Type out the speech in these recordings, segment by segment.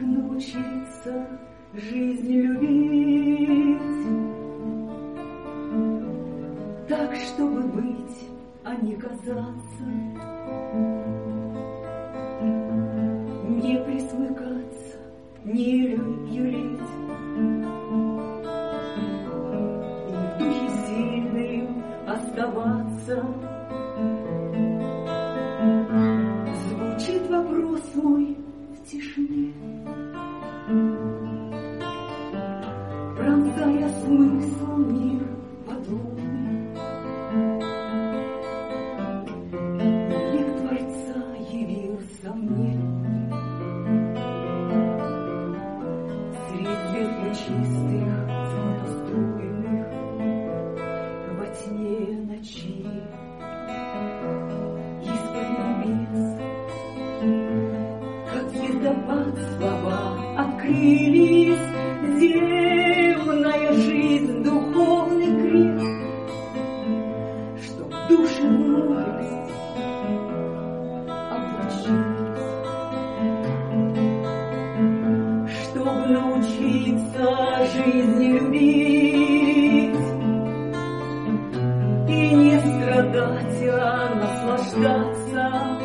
научиться жизнь любить, так, чтобы быть, а не казаться, не присмыкаться, не юлить, и в духе сильным оставаться. Звучит вопрос мой в тишине, пронзая смысл мир подобный. Лик Творца явился мне средь ветвей чистых, золотоструйных, во тьне ночи, из-под небес, как звездопад слова открылись. Земная жизнь, духовный грех, чтоб души мудрость облачились, чтоб научиться жизнь любить и не страдать, а наслаждаться.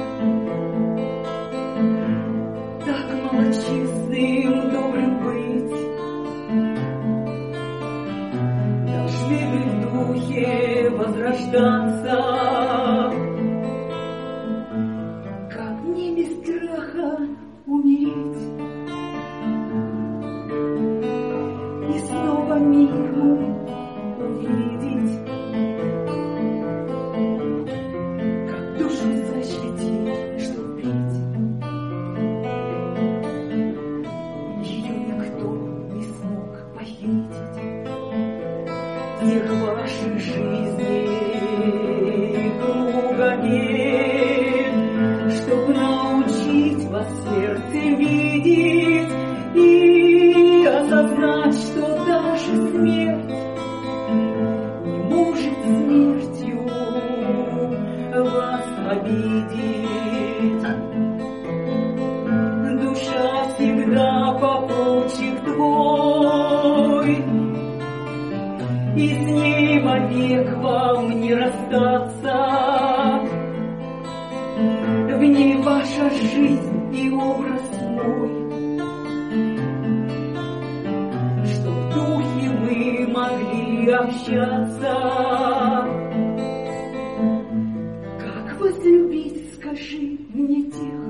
Так малочистным, добрым быть должны бы в духе возрождаться. Как мне без страха умереть и снова мир мой увидеть, как душу защитить, чтоб петь. Ее никто не смог похитить. Тех ваших жизней кругами, чтоб научить вас сердце видеть и осознать, что даже смерть не может смертью вас обидеть. Душа всегда попутчик твой, и с ней вовек вам не расстаться. В ней ваша жизнь и образ мой, чтоб в духе мы могли общаться. Как возлюбить, скажи мне, тех,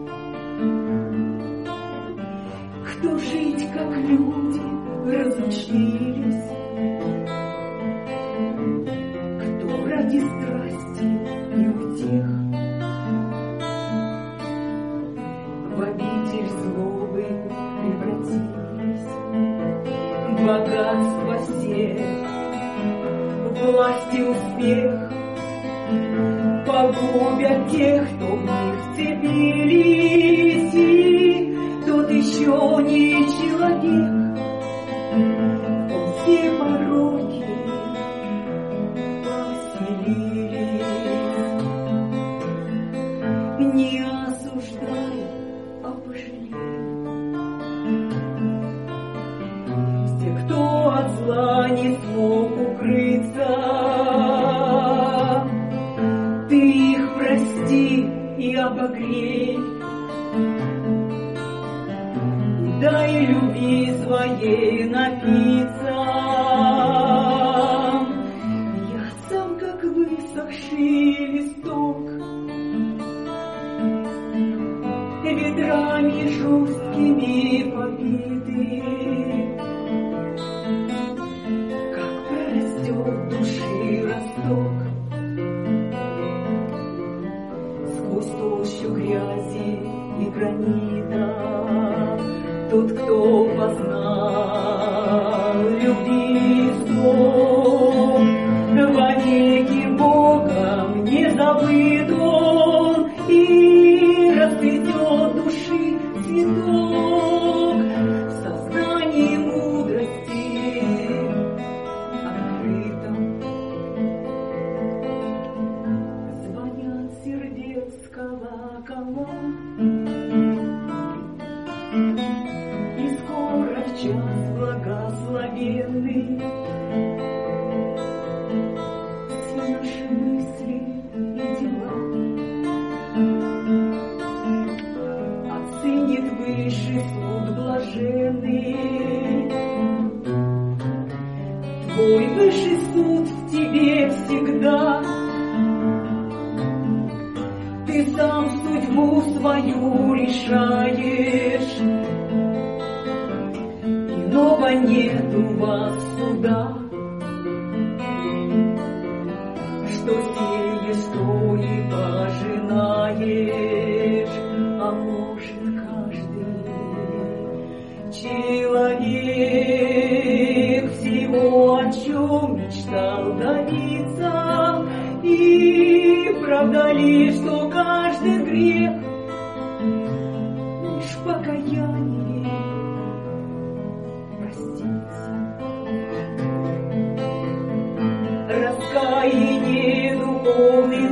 кто жить как люди разучились, ради страсти и утех в обитель злобы превратились. Богатство все, власть и успех погубят тех, кто в них вцепились, и тот еще не человек. Он все пороки не осуждай, а пожалей. Те, кто от зла не смог укрыться, ты их прости и обогрей, и дай любви своей напиться. Я сам, как высохший листок, ветрами жесткими побиты, как прорастет души росток сквозь толщу грязи и гранита. Тот, кто познал любви исток, вовеки Богом не забыт он, и расцветет души цветок в сознании мудрости открытом. Звонят сердец колокола, И скоро в час благословенный все наши мысли и дела оценит высший суд блаженный. Твой высший суд в тебе всегда. Ты сам судьбу свою решаешь, иного нет у вас суда. Что сеешь, то и пожинаешь, а может каждый человек всего, о чем мечтал добиться. И правда ли, что каждый грех лишь покаяние простится? Раскаяние духовный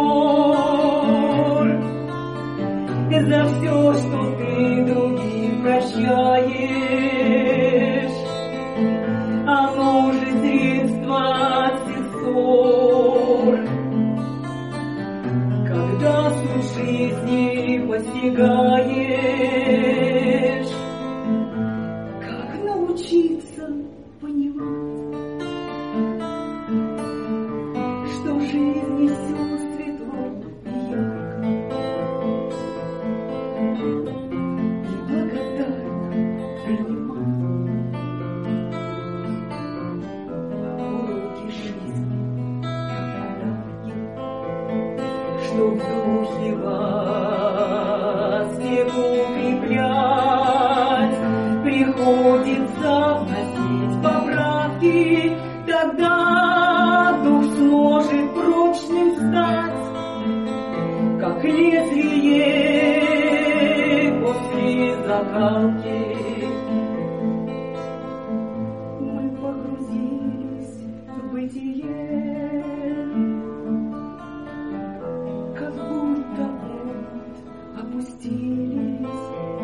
сбор за все, что ты другим прощаешь, оно же средство от всех ссор. Когда суть жизни постигаешь, как научиться понимать, что жизнь несет светло и ярко, и благодарно принимать уроки жизни, подарки, что в духе вас всех укреплять, приходится вносить поправки, тогда дух сможет прочным стать, как лезвие после закалки. Мы погрузились в бытие, как будто опустились.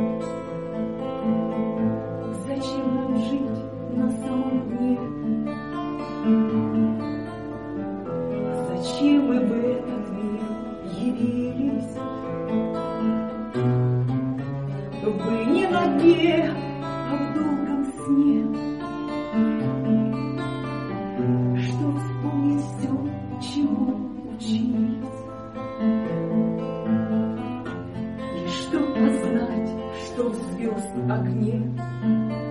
Зачем нам жить на самом дне? Зачем мы в этот мир явились? Вы не на дне, а в долгом сне, что вспомнить все, чему учились. Познать, что в звезд огне